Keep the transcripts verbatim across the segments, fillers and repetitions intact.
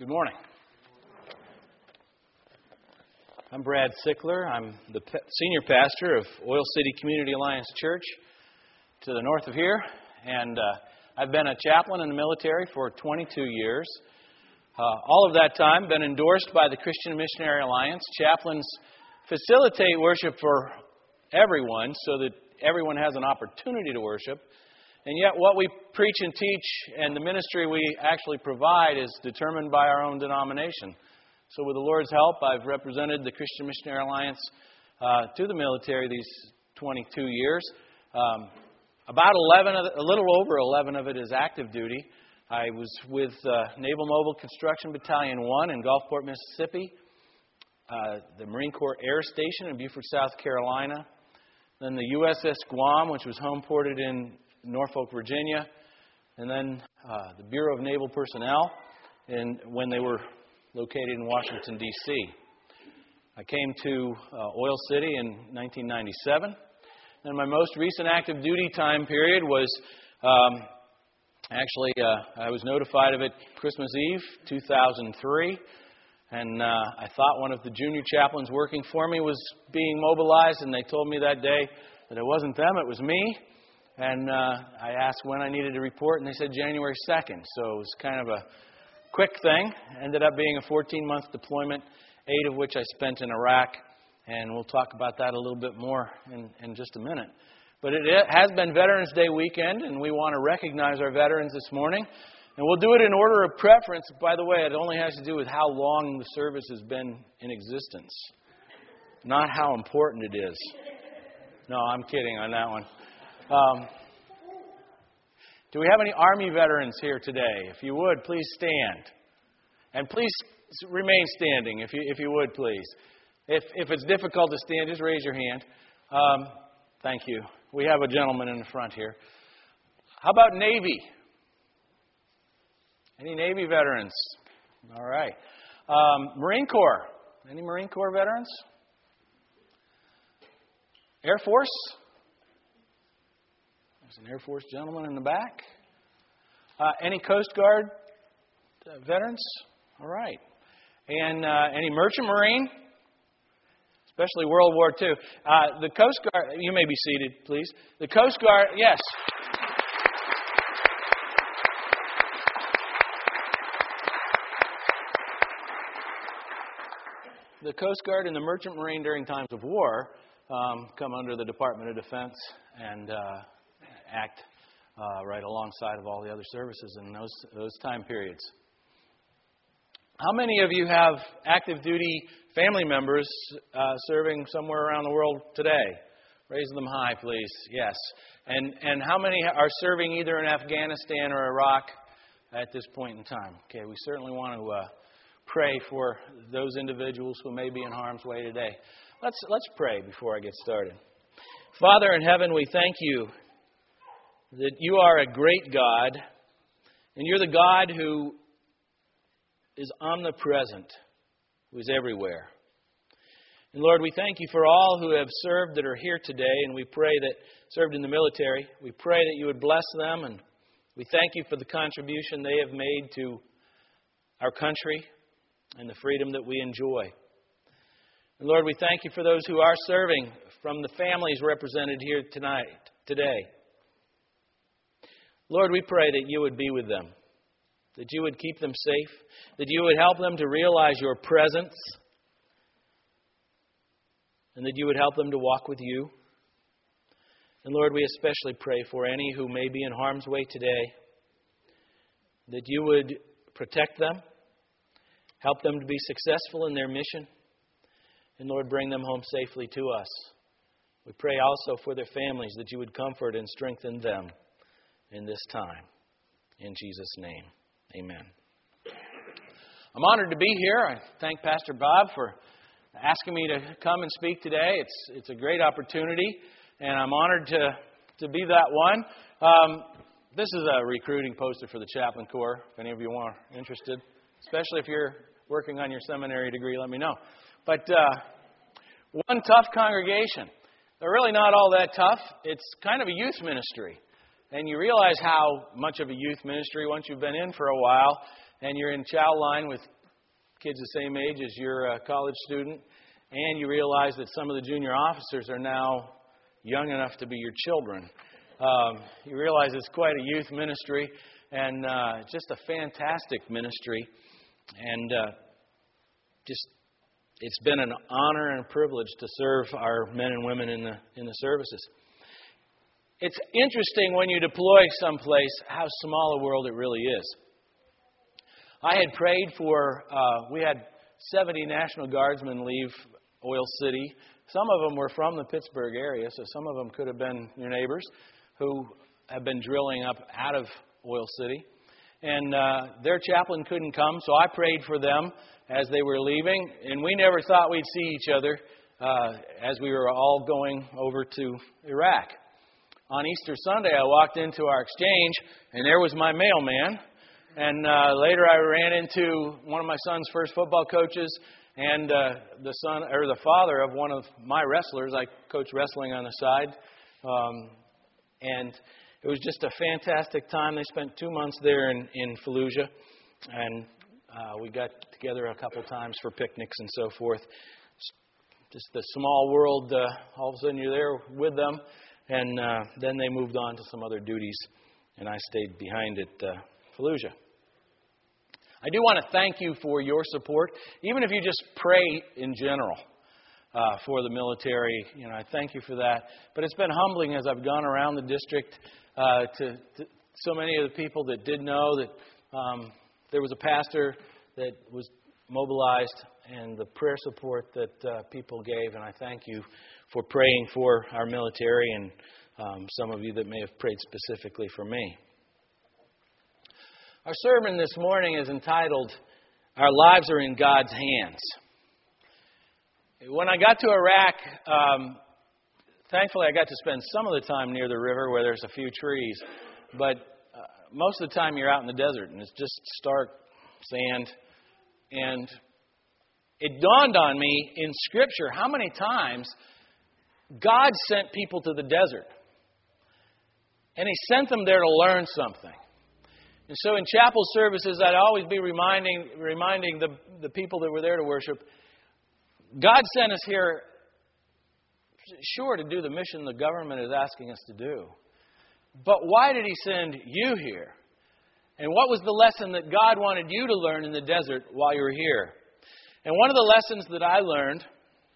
Good morning. I'm Brad Sickler. I'm the senior pastor of Oil City Community Alliance Church to the north of here. And uh, I've been a chaplain in the military for twenty-two years. Uh, all of that time been endorsed by the Christian Missionary Alliance. Chaplains facilitate worship for everyone so that everyone has an opportunity to worship. And yet what we preach and teach and the ministry we actually provide is determined by our own denomination. So with the Lord's help, I've represented the Christian Missionary Alliance uh, to the military these twenty-two years. Um, about eleven, of the, a little over eleven of it is active duty. I was with uh, Naval Mobile Construction Battalion one in Gulfport, Mississippi, uh, the Marine Corps Air Station in Beaufort, South Carolina, then the U S S Guam, which was home ported in Norfolk, Virginia, and then uh, the Bureau of Naval Personnel in, when they were located in Washington, D C I came to uh, Oil City in nineteen ninety-seven. And my most recent active duty time period was um, actually, uh, I was notified of it Christmas Eve, two thousand three. And uh, I thought one of the junior chaplains working for me was being mobilized, and they told me that day that it wasn't them, it was me. And uh, I asked when I needed to report, and they said January second. So it was kind of a quick thing. Ended up being a fourteen-month deployment, eight of which I spent in Iraq. And we'll talk about that a little bit more in, in just a minute. But it has been Veterans Day weekend, and we want to recognize our veterans this morning. And we'll do it in order of preference. By the way, it only has to do with how long the service has been in existence, not how important it is. No, I'm kidding on that one. Um, do we have any Army veterans here today? If you would, please stand. And please remain standing, if you if you would, please. If if it's difficult to stand, just raise your hand. Um, thank you. We have a gentleman in the front here. How about Navy? Any Navy veterans? All right. Um, Marine Corps. Any Marine Corps veterans? Air Force? There's an Air Force gentleman in the back. Uh, any Coast Guard uh, veterans? All right. And uh, any Merchant Marine? Especially World War Two. Uh, the Coast Guard, you may be seated, please. The Coast Guard, yes. The Coast Guard and the Merchant Marine during times of war um, come under the Department of Defense and uh, act uh, right alongside of all the other services in those those time periods. How many of you have active duty family members uh, serving somewhere around the world today? Raise them high, please. Yes. And and how many are serving either in Afghanistan or Iraq at this point in time? Okay, we certainly want to uh, pray for those individuals who may be in harm's way today. Let's let's pray before I get started. Father in heaven, we thank you that you are a great God, and you're the God who is omnipresent, who is everywhere. And Lord, we thank you for all who have served that are here today, and we pray that served in the military. We pray that you would bless them, and we thank you for the contribution they have made to our country and the freedom that we enjoy. And Lord, we thank you for those who are serving, from the families represented here tonight, today. Lord, we pray that you would be with them, that you would keep them safe, that you would help them to realize your presence, and that you would help them to walk with you. And Lord, we especially pray for any who may be in harm's way today, that you would protect them, help them to be successful in their mission, and Lord, bring them home safely to us. We pray also for their families, that you would comfort and strengthen them in this time. In Jesus' name. Amen. I'm honored to be here. I thank Pastor Bob for asking me to come and speak today. It's it's a great opportunity, and I'm honored to, to be that one. Um, this is a recruiting poster for the Chaplain Corps, if any of you are interested, especially if you're working on your seminary degree, let me know. But uh, one tough congregation. They're really not all that tough. It's kind of a youth ministry. And you realize how much of a youth ministry, once you've been in for a while, and you're in chow line with kids the same age as your uh, college student, and you realize that some of the junior officers are now young enough to be your children. Um, you realize it's quite a youth ministry, and uh, just a fantastic ministry. And uh, just it's been an honor and a privilege to serve our men and women in the in the services. It's interesting when you deploy someplace how small a world it really is. I had prayed for, uh, we had seventy National Guardsmen leave Oil City. Some of them were from the Pittsburgh area, so some of them could have been your neighbors who have been drilling up out of Oil City. And uh, their chaplain couldn't come, so I prayed for them as they were leaving. And we never thought we'd see each other uh, as we were all going over to Iraq. On Easter Sunday, I walked into our exchange, and there was my mailman. And uh, later I ran into one of my son's first football coaches and uh, the son or the father of one of my wrestlers. I coach wrestling on the side. Um, and it was just a fantastic time. They spent two months there in, in Fallujah. And uh, we got together a couple times for picnics and so forth. Just the small world, uh, all of a sudden you're there with them. And uh, then they moved on to some other duties. And I stayed behind at uh, Fallujah. I do want to thank you for your support, even if you just pray in general uh, for the military. You know, I thank you for that. But it's been humbling as I've gone around the district uh, to, to so many of the people that did know that um, there was a pastor that was mobilized and the prayer support that uh, people gave. And I thank you for praying for our military and um, some of you that may have prayed specifically for me. Our sermon this morning is entitled, Our Lives Are in God's Hands. When I got to Iraq, um, thankfully I got to spend some of the time near the river where there's a few trees. But uh, most of the time you're out in the desert and it's just stark sand. And it dawned on me in Scripture how many times God sent people to the desert. And He sent them there to learn something. And so in chapel services, I'd always be reminding reminding the, the people that were there to worship, God sent us here, sure, to do the mission the government is asking us to do. But why did He send you here? And what was the lesson that God wanted you to learn in the desert while you were here? And one of the lessons that I learned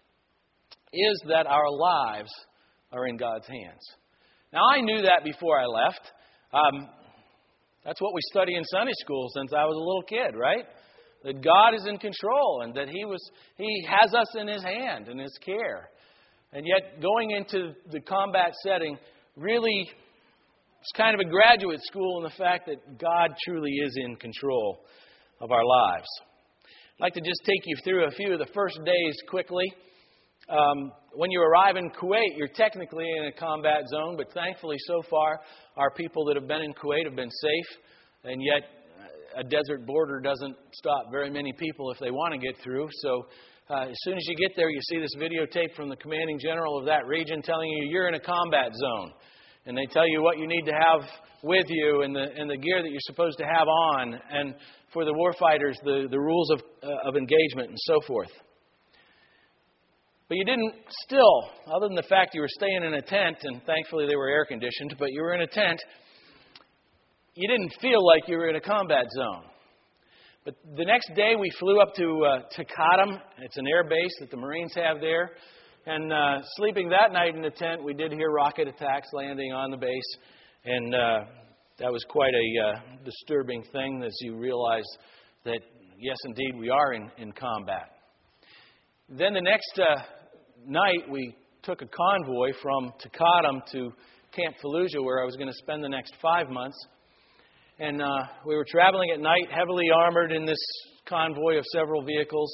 is that our lives are in God's hands. Now, I knew that before I left. Um, That's what we study in Sunday school since I was a little kid, right? That God is in control and that He was He has us in His hand and His care. And yet going into the combat setting really it's kind of a graduate school in the fact that God truly is in control of our lives. I'd like to just take you through a few of the first days quickly. Um, when you arrive in Kuwait, you're technically in a combat zone, but thankfully so far, our people that have been in Kuwait have been safe, and yet a desert border doesn't stop very many people if they want to get through. So uh, as soon as you get there, you see this videotape from the commanding general of that region telling you you're in a combat zone. And they tell you what you need to have with you and the and the gear that you're supposed to have on, and for the warfighters, the, the rules of, uh, of engagement and so forth. But you didn't still, other than the fact you were staying in a tent, and thankfully they were air conditioned, but you were in a tent, you didn't feel like you were in a combat zone. But the next day we flew up to uh, Taqadum. It's an air base that the Marines have there. And uh, sleeping that night in the tent, we did hear rocket attacks landing on the base. And uh, that was quite a uh, disturbing thing as you realize that, yes, indeed, we are in, in combat. Then the next uh, night, we took a convoy from Taqadum to Camp Fallujah, where I was going to spend the next five months. And uh, we were traveling at night, heavily armored in this convoy of several vehicles.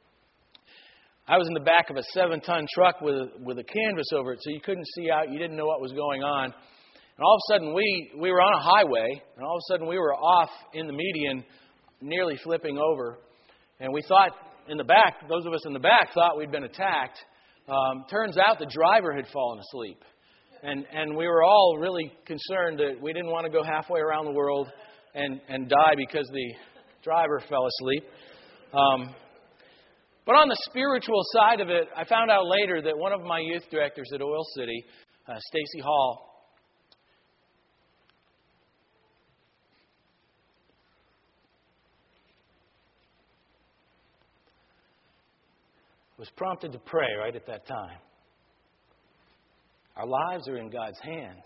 I was in the back of a seven-ton truck with a, with a canvas over it, so you couldn't see out. You didn't know what was going on. And all of a sudden, we, we were on a highway, and all of a sudden, we were off in the median, nearly flipping over. And we thought in the back, those of us in the back thought we'd been attacked. Um, turns out the driver had fallen asleep. And and we were all really concerned that we didn't want to go halfway around the world and, and die because the driver fell asleep. Um, but on the spiritual side of it, I found out later that one of my youth directors at Oil City, uh, Stacy Hall, was prompted to pray right at that time. Our lives are in God's hands.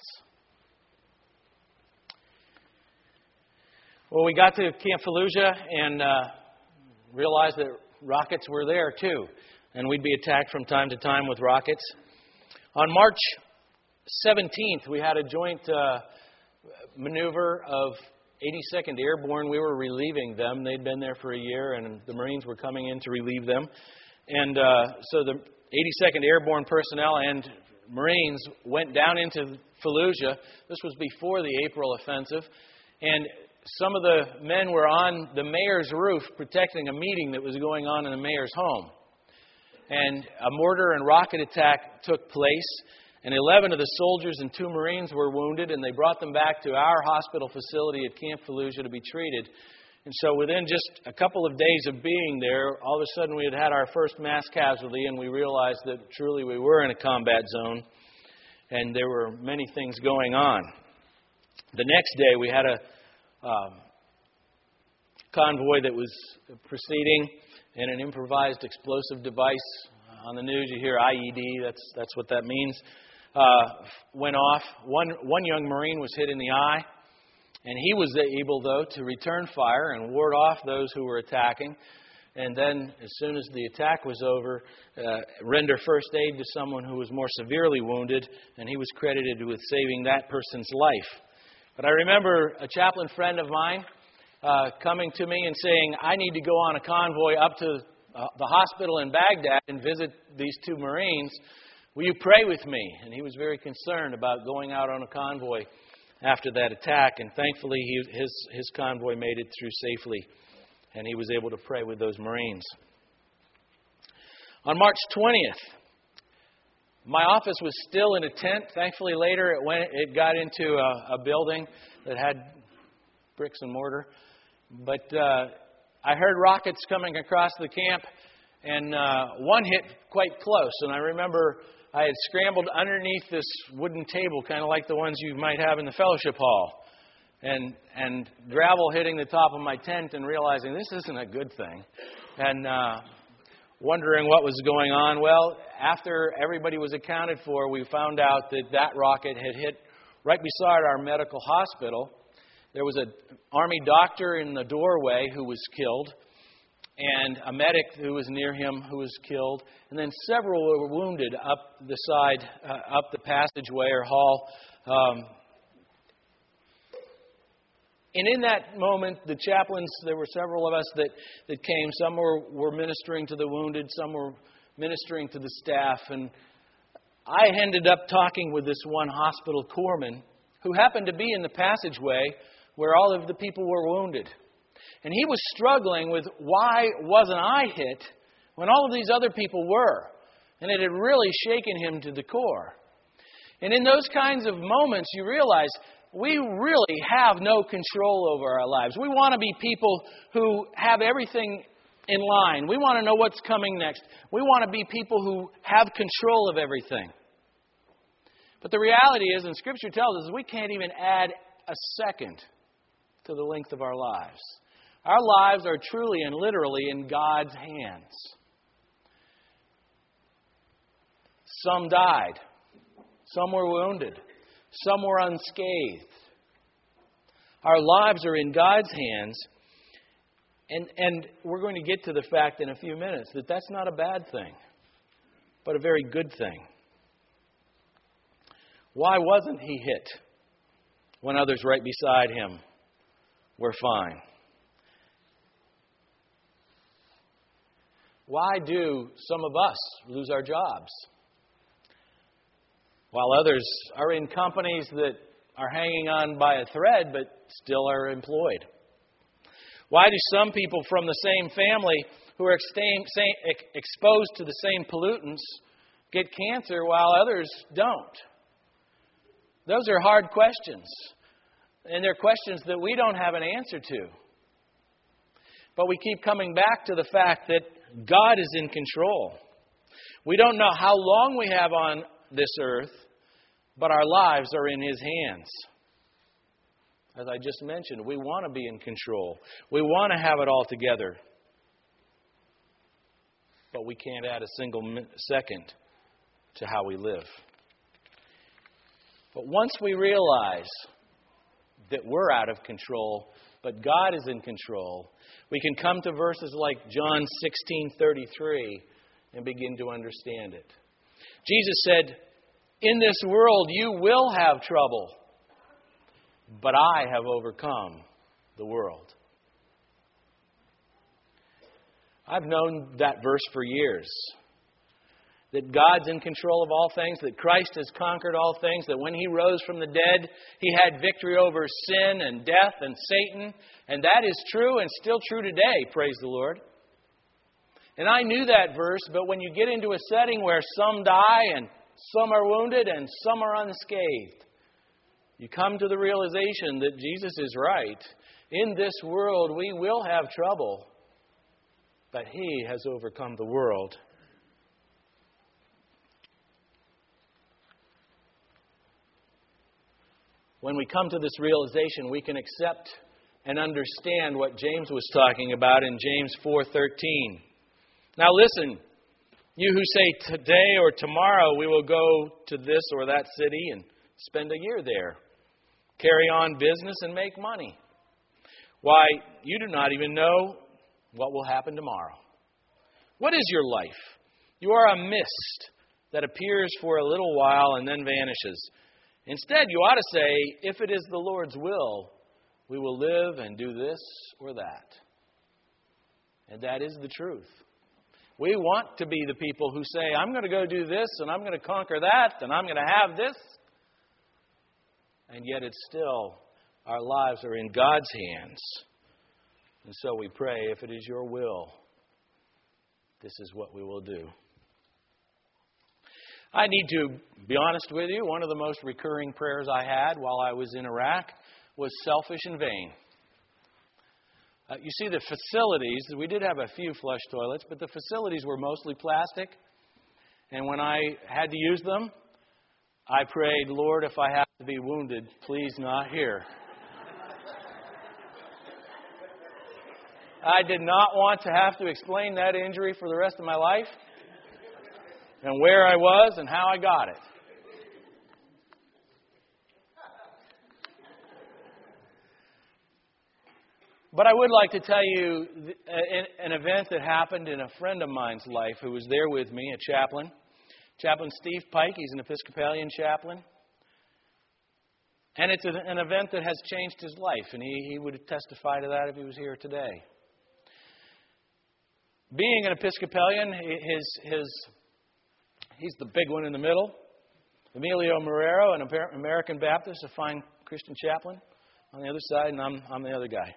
Well, we got to Camp Fallujah and uh, realized that rockets were there too. And we'd be attacked from time to time with rockets. On March seventeenth, we had a joint uh, maneuver of eighty-second Airborne. We were relieving them. They'd been there for a year, and the Marines were coming in to relieve them. And uh, so the eighty-second Airborne personnel and Marines went down into Fallujah. This was before the April offensive. And some of the men were on the mayor's roof protecting a meeting that was going on in the mayor's home. And a mortar and rocket attack took place. And eleven of the soldiers and two Marines were wounded. And they brought them back to our hospital facility at Camp Fallujah to be treated. And so within just a couple of days of being there, all of a sudden we had had our first mass casualty, and we realized that truly we were in a combat zone, and there were many things going on. The next day we had a um, convoy that was proceeding in an improvised explosive device. On the news you hear I E D, that's that's what that means, uh, went off. One, one young Marine was hit in the eye. And he was able, though, to return fire and ward off those who were attacking. And then, as soon as the attack was over, uh, render first aid to someone who was more severely wounded. And he was credited with saving that person's life. But I remember a chaplain friend of mine uh, coming to me and saying, I need to go on a convoy up to uh, the hospital in Baghdad and visit these two Marines. Will you pray with me? And he was very concerned about going out on a convoy after that attack, and thankfully he, his, his convoy made it through safely, and he was able to pray with those Marines. On March twentieth, my office was still in a tent. Thankfully later it went, it got into a, a building that had bricks and mortar. But uh, I heard rockets coming across the camp, and uh, one hit quite close, and I remember I had scrambled underneath this wooden table, kind of like the ones you might have in the fellowship hall, and and gravel hitting the top of my tent and realizing this isn't a good thing, and uh, wondering what was going on. Well, after everybody was accounted for, we found out that that rocket had hit right beside our medical hospital. There was an Army doctor in the doorway who was killed, and a medic who was near him who was killed, and then several were wounded up the side, uh, up the passageway or hall. Um, and in that moment, the chaplains, there were several of us that, that came. Some were, were ministering to the wounded, some were ministering to the staff. And I ended up talking with this one hospital corpsman who happened to be in the passageway where all of the people were wounded. And he was struggling with, why wasn't I hit when all of these other people were? And it had really shaken him to the core. And in those kinds of moments, you realize we really have no control over our lives. We want to be people who have everything in line. We want to know what's coming next. We want to be people who have control of everything. But the reality is, and Scripture tells us, we can't even add a second to the length of our lives. Our lives are truly and literally in God's hands. Some died. Some were wounded. Some were unscathed. Our lives are in God's hands. And, and we're going to get to the fact in a few minutes that that's not a bad thing, but a very good thing. Why wasn't he hit when others right beside him were fine? Why do some of us lose our jobs while others are in companies that are hanging on by a thread but still are employed? Why do some people from the same family who are exposed to the same pollutants get cancer while others don't? Those are hard questions. And they're questions that we don't have an answer to. But we keep coming back to the fact that God is in control. We don't know how long we have on this earth, but our lives are in His hands. As I just mentioned, we want to be in control. We want to have it all together. But we can't add a single second to how we live. But once we realize that we're out of control, but God is in control, we can come to verses like John sixteen thirty-three and begin to understand it. Jesus said, "In this world you will have trouble, but I have overcome the world." I've known that verse for years. That God's in control of all things, that Christ has conquered all things, that when He rose from the dead, He had victory over sin and death and Satan. And that is true and still true today, praise the Lord. And I knew that verse, but when you get into a setting where some die and some are wounded and some are unscathed, you come to the realization that Jesus is right. In this world we will have trouble, but He has overcome the world. When we come to this realization, we can accept and understand what James was talking about in James four thirteen. Now listen, you who say today or tomorrow we will go to this or that city and spend a year there, carry on business and make money. Why, you do not even know what will happen tomorrow. What is your life? You are a mist that appears for a little while and then vanishes. Instead, you ought to say, if it is the Lord's will, we will live and do this or that. And that is the truth. We want to be the people who say, I'm going to go do this and I'm going to conquer that and I'm going to have this. And yet it's still, our lives are in God's hands. And so we pray, if it is your will, this is what we will do. I need to be honest with you. One of the most recurring prayers I had while I was in Iraq was selfish and vain. Uh, you see, the facilities, we did have a few flush toilets, but the facilities were mostly plastic. And when I had to use them, I prayed, Lord, if I have to be wounded, please not here. I did not want to have to explain that injury for the rest of my life, and where I was and how I got it. But I would like to tell you an event that happened in a friend of mine's life who was there with me, a chaplain. Chaplain Steve Pike, he's an Episcopalian chaplain. And it's an event that has changed his life, and he, he would testify to that if he was here today. Being an Episcopalian, his his he's the big one in the middle. Emilio Marrero, an American Baptist, a fine Christian chaplain, on the other side, and I'm I'm the other guy.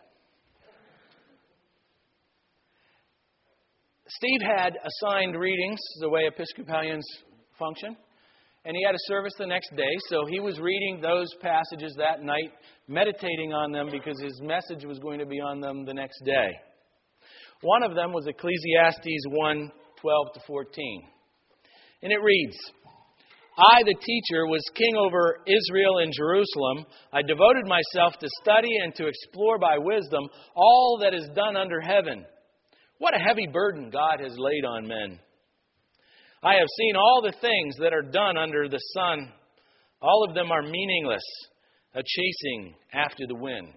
Steve had assigned readings the way Episcopalians function, and he had a service the next day, so he was reading those passages that night, meditating on them because his message was going to be on them the next day. One of them was Ecclesiastes one, twelve to fourteen. And it reads, I, the teacher, was king over Israel in Jerusalem. I devoted myself to study and to explore by wisdom all that is done under heaven. What a heavy burden God has laid on men. I have seen all the things that are done under the sun. All of them are meaningless, a chasing after the wind.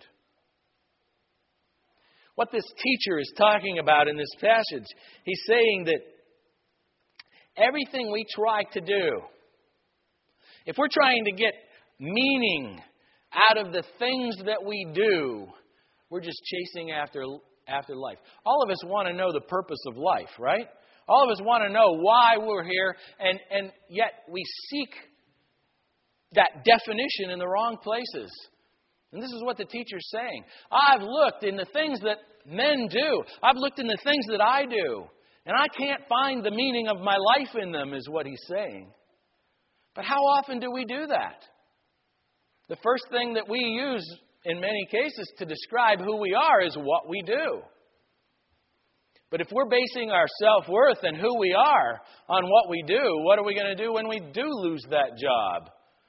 What this teacher is talking about in this passage, he's saying that everything we try to do, if we're trying to get meaning out of the things that we do, we're just chasing after after life. All of us want to know the purpose of life, right? All of us want to know why we're here, and, and yet we seek that definition in the wrong places. And this is what the teacher's saying. I've looked in the things that men do. I've looked in the things that I do. And I can't find the meaning of my life in them, is what he's saying. But how often do we do that? the first thing that we use in many cases to describe who we are is what we do. But if we're basing our self-worth and who we are on what we do, what are we going to do when we do lose that job?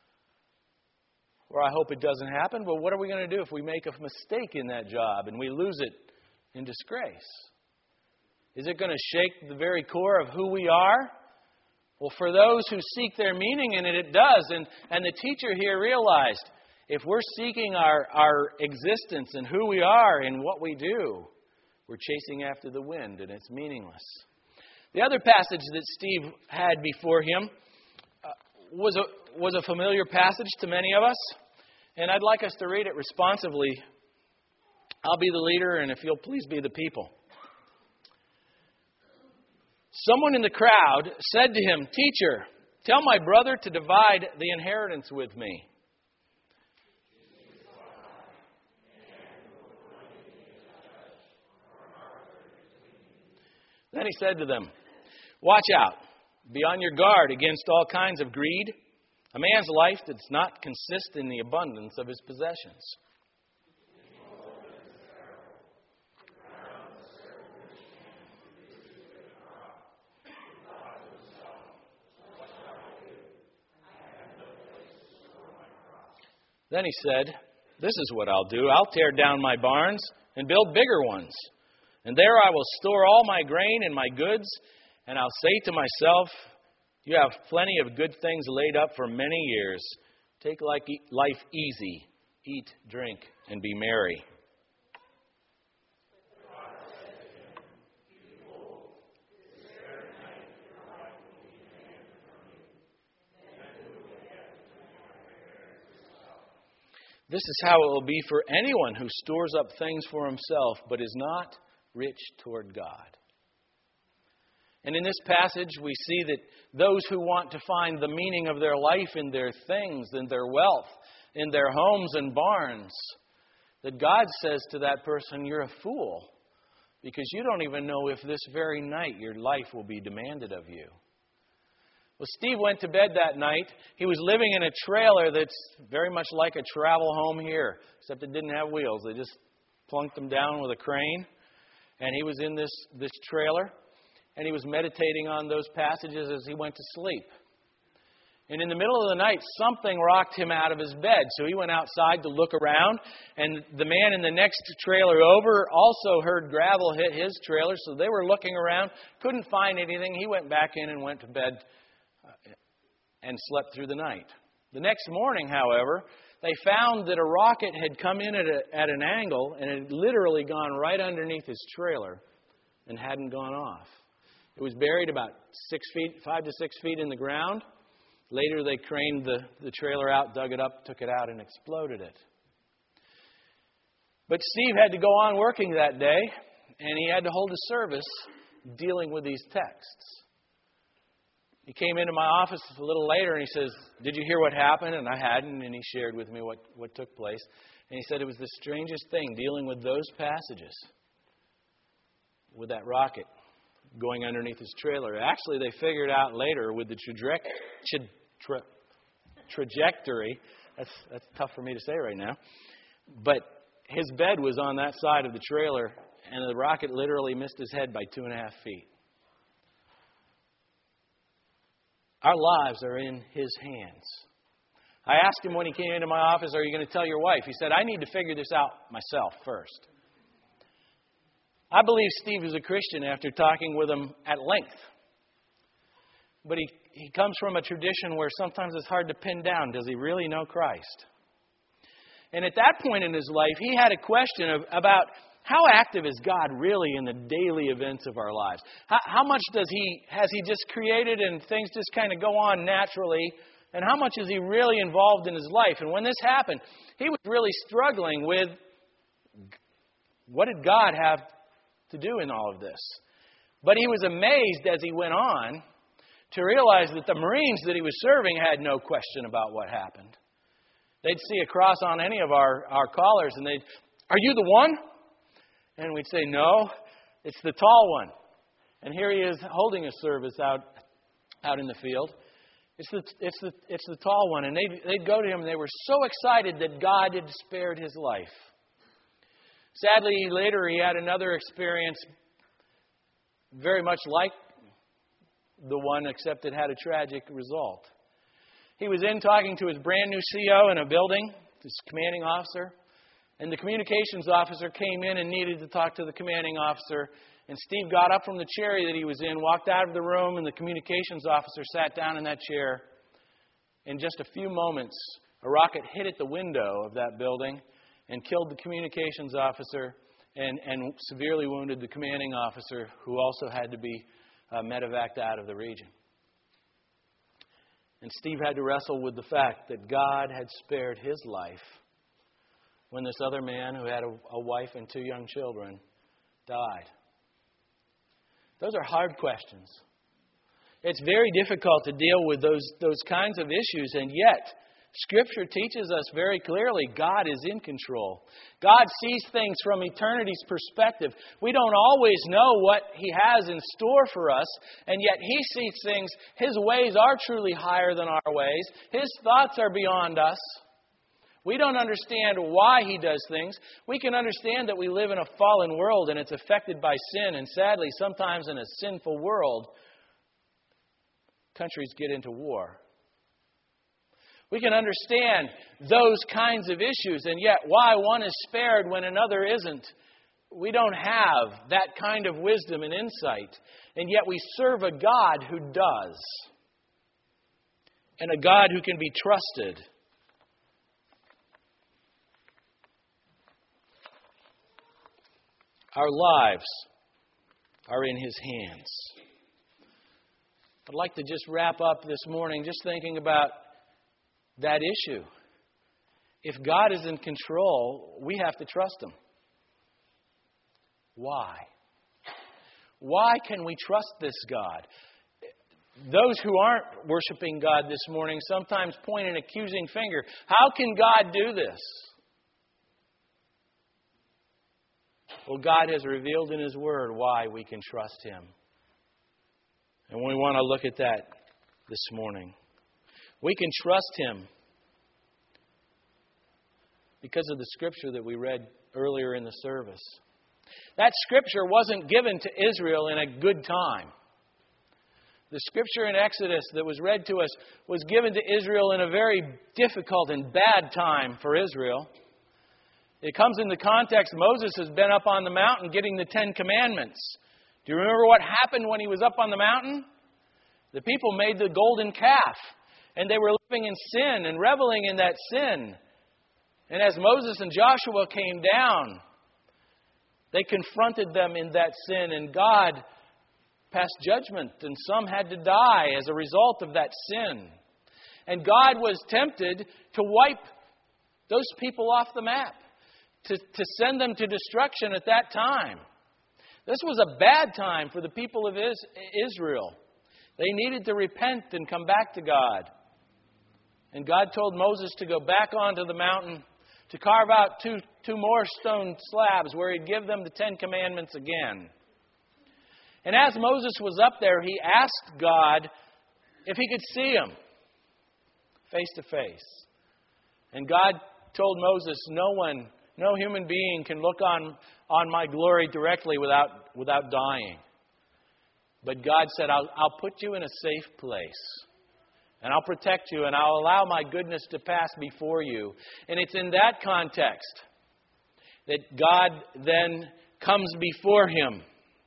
Or I hope it doesn't happen, but what are we going to do if we make a mistake in that job and we lose it in disgrace? Is it going to shake the very core of who we are? Well, for those who seek their meaning in it, it does. And, and the teacher here realized if we're seeking our, our existence and who we are and what we do, we're chasing after the wind, and it's meaningless. The other passage that Steve had before him uh, was a was a familiar passage to many of us, and I'd like us to read it responsively. I'll be the leader, and if you'll please be the people. Someone in the crowd said to him, "Teacher, tell my brother to divide the inheritance with me." Then he said to them, "Watch out. Be on your guard against all kinds of greed. A man's life does not consist in the abundance of his possessions." Then he said, "This is what I'll do. I'll tear down my barns and build bigger ones. And there I will store all my grain and my goods, and I'll say to myself, you have plenty of good things laid up for many years. Take life easy, eat, drink, and be merry." This is how it will be for anyone who stores up things for himself, but is not rich toward God. And in this passage, we see that those who want to find the meaning of their life in their things, in their wealth, in their homes and barns, that God says to that person, "You're a fool, because you don't even know if this very night your life will be demanded of you." Well, Steve went to bed that night. He was living in a trailer that's very much like a travel home here, except it didn't have wheels. They just plunked them down with a crane. And he was in this, this trailer, and he was meditating on those passages as he went to sleep. And in the middle of the night, something rocked him out of his bed. So he went outside to look around, and the man in the next trailer over also heard gravel hit his trailer. So they were looking around, couldn't find anything. He went back in and went to bed and slept through the night. The next morning, however, they found that a rocket had come in at, a, at an angle and had literally gone right underneath his trailer and hadn't gone off. It was buried about six feet, five to six feet in the ground. Later, they craned the, the trailer out, dug it up, took it out, and exploded it. But Steve had to go on working that day, and he had to hold a service dealing with these texts. He came into my office a little later and he says, "Did you hear what happened?" And I hadn't, and he shared with me what, what took place. And he said it was the strangest thing dealing with those passages, with that rocket going underneath his trailer. Actually, they figured out later with the traje- tra- tra- trajectory, that's, that's tough for me to say right now, but his bed was on that side of the trailer, and the rocket literally missed his head by two and a half feet. Our lives are in His hands. I asked him when he came into my office, "Are you going to tell your wife?" He said, "I need to figure this out myself first." I believe Steve is a Christian after talking with him at length. But he, he comes from a tradition where sometimes it's hard to pin down, does he really know Christ? And at that point in his life, he had a question of, about how active is God really in the daily events of our lives? How, how much does he has He just created and things just kind of go on naturally? And how much is He really involved in his life? And when this happened, he was really struggling with what did God have to do in all of this? But he was amazed as he went on to realize that the Marines that he was serving had no question about what happened. They'd see a cross on any of our, our collars and they'd, "Are you the one?" And we'd say, "No, it's the tall one." And here he is holding a service out, out in the field. It's the, it's the, it's the tall one. And they'd, they'd go to him and they were so excited that God had spared his life. Sadly, later he had another experience very much like the one, except it had a tragic result. He was in talking to his brand new C O in a building, his commanding officer, and the communications officer came in and needed to talk to the commanding officer. And Steve got up from the chair that he was in, walked out of the room, and the communications officer sat down in that chair. In just a few moments, a rocket hit at the window of that building and killed the communications officer and, and severely wounded the commanding officer, who also had to be uh, medevaced out of the region. And Steve had to wrestle with the fact that God had spared his life when this other man, who had a, a wife and two young children, died. Those are hard questions. It's very difficult to deal with those, those kinds of issues, and yet Scripture teaches us very clearly God is in control. God sees things from eternity's perspective. We don't always know what He has in store for us, and yet He sees things. His ways are truly higher than our ways. His thoughts are beyond us. We don't understand why He does things. We can understand that we live in a fallen world and it's affected by sin, and sadly, sometimes in a sinful world, countries get into war. We can understand those kinds of issues, and yet why one is spared when another isn't. We don't have that kind of wisdom and insight, and yet we serve a God who does, and a God who can be trusted. Our lives are in His hands. I'd like to just wrap up this morning just thinking about that issue. If God is in control, we have to trust Him. Why? Why can we trust this God? Those who aren't worshiping God this morning sometimes point an accusing finger. How can God do this? Well, God has revealed in His Word why we can trust Him. And we want to look at that this morning. We can trust Him because of the Scripture that we read earlier in the service. That Scripture wasn't given to Israel in a good time. The Scripture in Exodus that was read to us was given to Israel in a very difficult and bad time for Israel. It comes in the context, Moses has been up on the mountain getting the Ten Commandments. Do you remember what happened when he was up on the mountain? The people made the golden calf, and they were living in sin and reveling in that sin. And as Moses and Joshua came down, they confronted them in that sin, and God passed judgment, and some had to die as a result of that sin. And God was tempted to wipe those people off the map, to, to send them to destruction at that time. This was a bad time for the people of Israel. They needed to repent and come back to God. And God told Moses to go back onto the mountain to carve out two, two more stone slabs where He'd give them the Ten Commandments again. And as Moses was up there, he asked God if he could see Him face to face. And God told Moses, no one, no human being can look on, on my glory directly without, without dying. But God said, I'll, I'll put you in a safe place. And I'll protect you, and I'll allow my goodness to pass before you. And it's in that context that God then comes before him.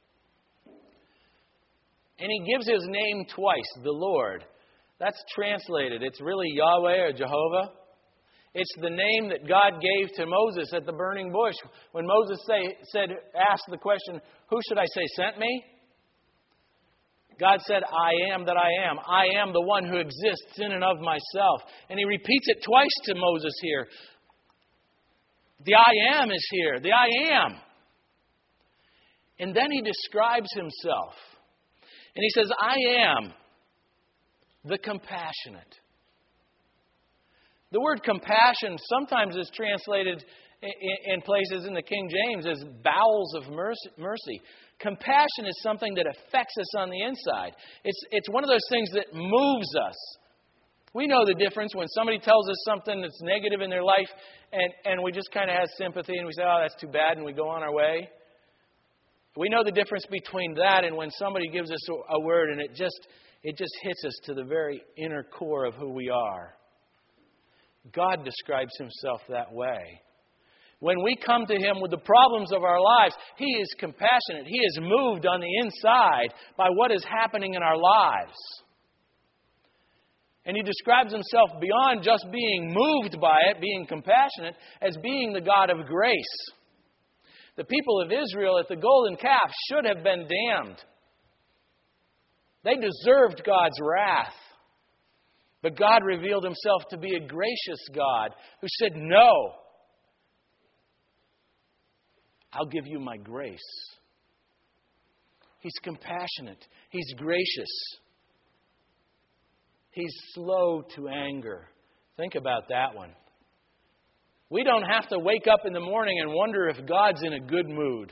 And He gives His name twice, the Lord. That's translated. It's really Yahweh or Jehovah. It's the name that God gave to Moses at the burning bush. When Moses say, said, asked the question, who should I say sent me? God said, I am that I am. I am the one who exists in and of myself. And He repeats it twice to Moses here. The I am is here. The I am. And then He describes Himself. And He says, I am the compassionate. The word compassion sometimes is translated in places in the King James as bowels of mercy. Compassion is something that affects us on the inside. It's, it's one of those things that moves us We know the difference when somebody tells us something that's negative in their life and, and we just kind of have sympathy and we say, oh, that's too bad, and we go on our way. We know the difference between that and when somebody gives us a, a word and it just it just hits us to the very inner core of who we are. God describes Himself that way. When we come to Him with the problems of our lives, He is compassionate. He is moved on the inside by what is happening in our lives. And He describes Himself beyond just being moved by it, being compassionate, as being the God of grace. The people of Israel at the golden calf should have been damned. They deserved God's wrath. But God revealed Himself to be a gracious God who said, no, I'll give you my grace. He's compassionate. He's gracious. He's slow to anger. Think about that one. We don't have to wake up in the morning and wonder if God's in a good mood.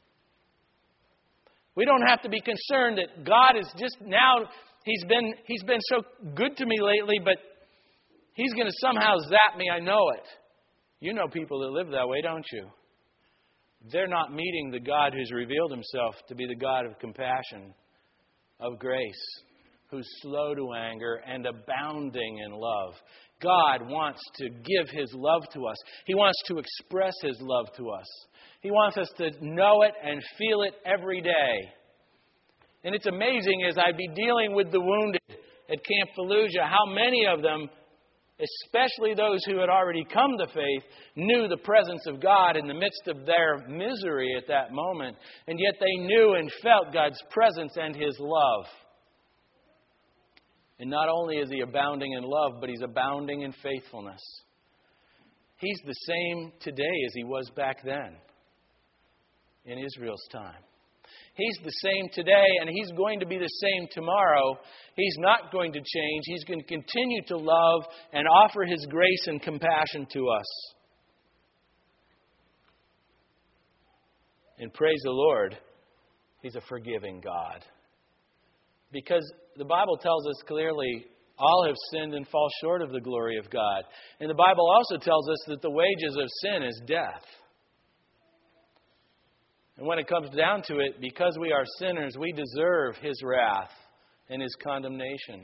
We don't have to be concerned that God is just now, He's been He's been so good to me lately, but He's going to somehow zap me. I know it. You know people that live that way, don't you? They're not meeting the God who's revealed Himself to be the God of compassion, of grace, who's slow to anger and abounding in love. God wants to give His love to us. He wants to express His love to us. He wants us to know it and feel it every day. And it's amazing as I be dealing with the wounded at Camp Fallujah, how many of them, especially those who had already come to faith, knew the presence of God in the midst of their misery at that moment. And yet they knew and felt God's presence and His love. And not only is He abounding in love, but He's abounding in faithfulness. He's the same today as He was back then in Israel's time. He's the same today, and He's going to be the same tomorrow. He's not going to change. He's going to continue to love and offer His grace and compassion to us. And praise the Lord, He's a forgiving God. Because the Bible tells us clearly, all have sinned and fall short of the glory of God. And the Bible also tells us that the wages of sin is death. And when it comes down to it, because we are sinners, we deserve His wrath and His condemnation.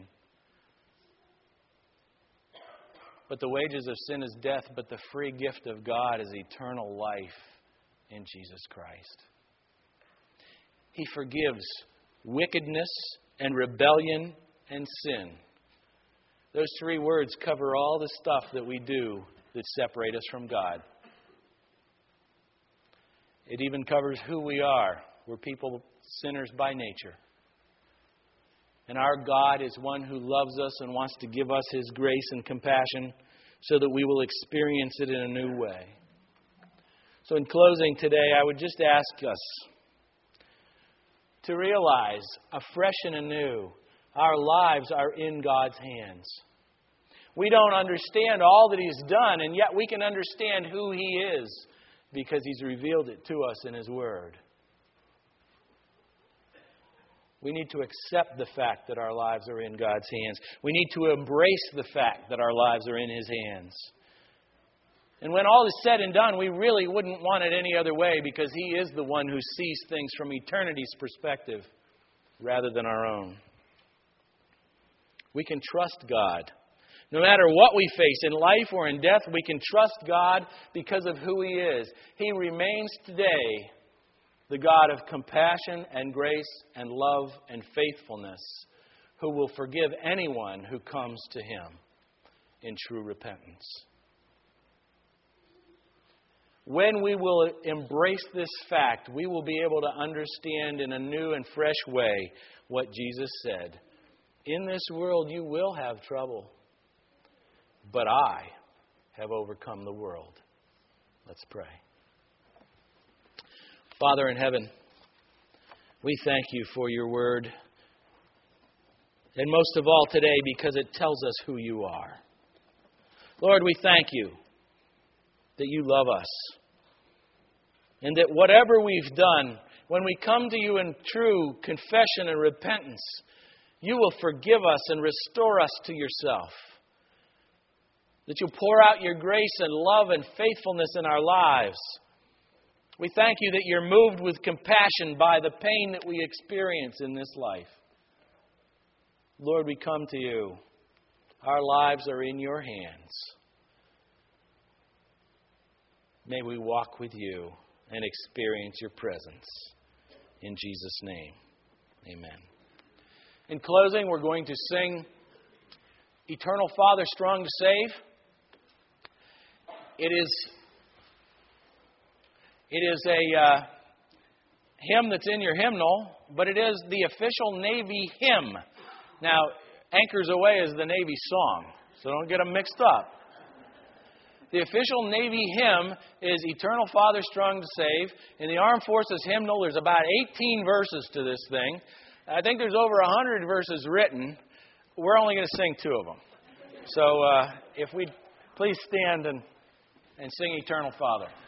But the wages of sin is death, but the free gift of God is eternal life in Jesus Christ. He forgives wickedness and rebellion and sin. Those three words cover all the stuff that we do that separate us from God. It even covers who we are. We're people, sinners by nature. And our God is one who loves us and wants to give us His grace and compassion so that we will experience it in a new way. So in closing today, I would just ask us to realize afresh and anew, our lives are in God's hands. We don't understand all that He's done, and yet we can understand who He is because He's revealed it to us in His Word. We need to accept the fact that our lives are in God's hands. We need to embrace the fact that our lives are in His hands. And when all is said and done, we really wouldn't want it any other way because He is the one who sees things from eternity's perspective rather than our own. We can trust God. No matter what we face in life or in death, we can trust God because of who He is. He remains today the God of compassion and grace and love and faithfulness, who will forgive anyone who comes to Him in true repentance. When we will embrace this fact, we will be able to understand in a new and fresh way what Jesus said. In this world you will have trouble, but I have overcome the world. Let's pray. Father in heaven, we thank You for Your word. And most of all today because it tells us who You are. Lord, we thank You that You love us. And that whatever we've done, when we come to You in true confession and repentance, You will forgive us and restore us to Yourself. that You'll pour out Your grace and love and faithfulness in our lives. We thank You that You're moved with compassion by the pain that we experience in this life. Lord, we come to You. Our lives are in Your hands. May we walk with You and experience Your presence. In Jesus' name, amen. In closing, we're going to sing Eternal Father, Strong to Save. It is, it is a uh, hymn that's in your hymnal, but it is the official Navy hymn. Now, Anchors Away is the Navy song, so don't get them mixed up. The official Navy hymn is Eternal Father, Strong to Save. In the Armed Forces hymnal, there's about eighteen verses to this thing. I think there's over one hundred verses written. We're only going to sing two of them. So uh, if we please stand and, and sing Eternal Father.